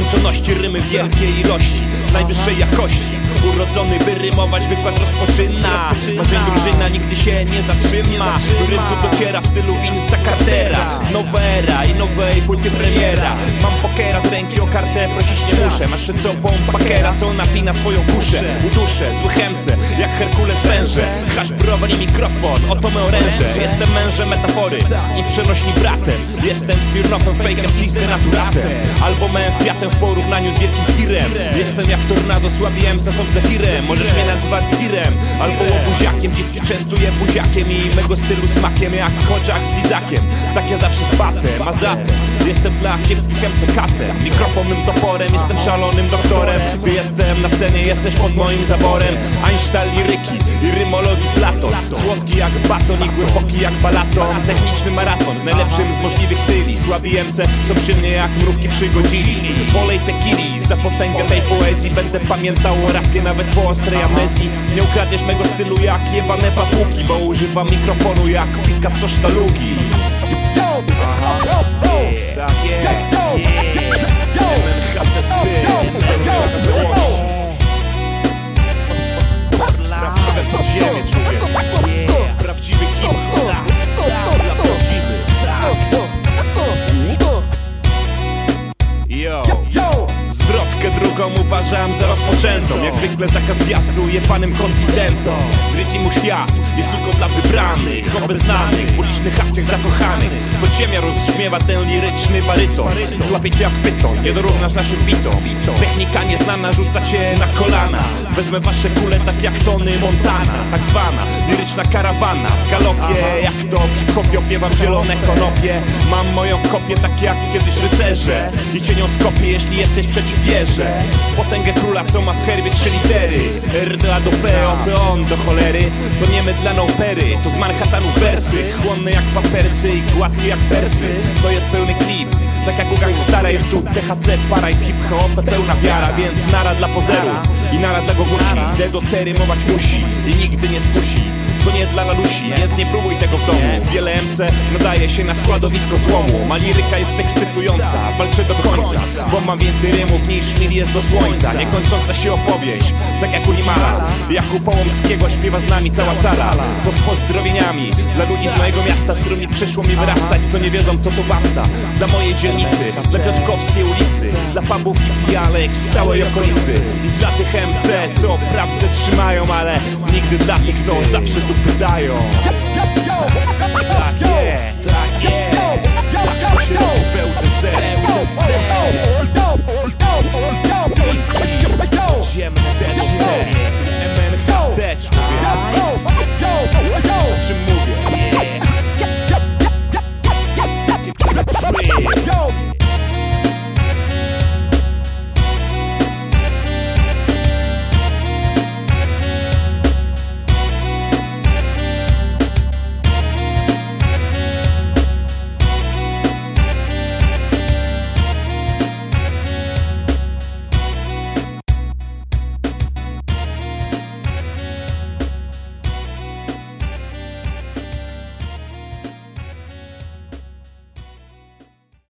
nieskończoności, rymy wielkiej ilości, najwyższej jakości. Urodzony by rymować, wykład rozpoczyna. Marzeń drużyna nigdy się nie zatrzyma. Do rynku dociera w stylu Vince'a Cartera. Nowa era i nowej płyty premiera. Mam pokera z ręki, o kartę prosić nie muszę. Masz przed sobą pakera, co napina swoją kuszę. Uduszę, zły chemce, jak Herkules węże. Hasz browar i mikrofon, oto me oręże. Jestem mężem metafory i przenośni bratem. Jestem Smirnoffem, fake'em, system naturatem. Albo męs kwiatem w porównaniu z wielkim tirem. Jestem jak tornado, słabi MC są zefirem. Możesz mnie nazwać zwirem albo łobuziakiem. Dziewki częstuję buziakiem i mego stylu smakiem jak Kojak z lizakiem. Tak ja zawsze z batem, a zatem jestem dla kiepskich MC katem. Mikrofon mym toporem, jestem szalonym doktorem. Gdy jestem na scenie, jesteś pod moim zaborem. Einstein liryki i rymologii Platon. Słodki jak baton i głęboki jak balaton. Techniczny maraton, najlepszym z możliwych styli. Słabi MC są przy mnie jak mrówki przy godzili. Polej tequili za potęgę tej poezji. Będę pamiętał o rapie nawet po ostrej amnezji. Nie ukradniesz mego stylu jak jebane papugi, bo używam mikrofonu jak Picasso sztalugi. Tak jest, prawdziwe podziemie, człowiek. Prawdziwy hip-hop dla prawdziwych. Yo, zwrotkę drugą uważam za rozpoczętą. Jak zwykle zakaz wjazdu jebanym konfidentom. Rytmu świat jest tylko dla wybranych, obeznanych, w ulicznych akcjach zakochanych. Podziemia rozśmiewa ten liryczny baryton. Złapie cię jak pyton, nie dorównasz naszym bitom. Technika nieznana rzuca cię na kolana. Wezmę wasze kule tak jak Tony Montana. Tak zwana liryczna karawana. W galopie jak to w hip-hopie opiewam zielone konopie. Mam moją kopię tak jak kiedyś rycerze. I cienią skopię jeśli jesteś przeciw wierze. Potęgę króla co ma w herbie 3 litery. RDA do P, Opeon do cholery. To nie mydlane opery, to z Manhattanu wersy. Chłonne jak papersy i gładkie jak persy. To jest pełny klip, tak jak u gangstara. Jest tu THC, para i hip-hop, pełna wiara. Więc nara dla pozerów i nara dla goguci. Degotery rymować musi i nigdy nie skusi. To nie dla lalusi, więc nie próbuj tego w domu. Wiele MC nadaje się na składowisko złomu. Ma liryka jest ekscytująca, walczę do końca, bo mam więcej rymów niż mil jest do słońca. Niekończąca się opowieść, tak jak u Limara. Jak u Połomskiego śpiewa z nami cała sala. To z pozdrowieniami dla ludzi z mojego miasta, z którymi przyszło mi wyrastać, co nie wiedzą co to basta. Dla mojej dzielnicy, dla Piotrkowskiej ulicy, dla pubów i pijalek z całej okolicy. I dla tych MC, co prawdę trzymają, ale nigdy dla tych, co zawsze tu wydają. Tak jest, tak jest. Tak to się robi w LDZ.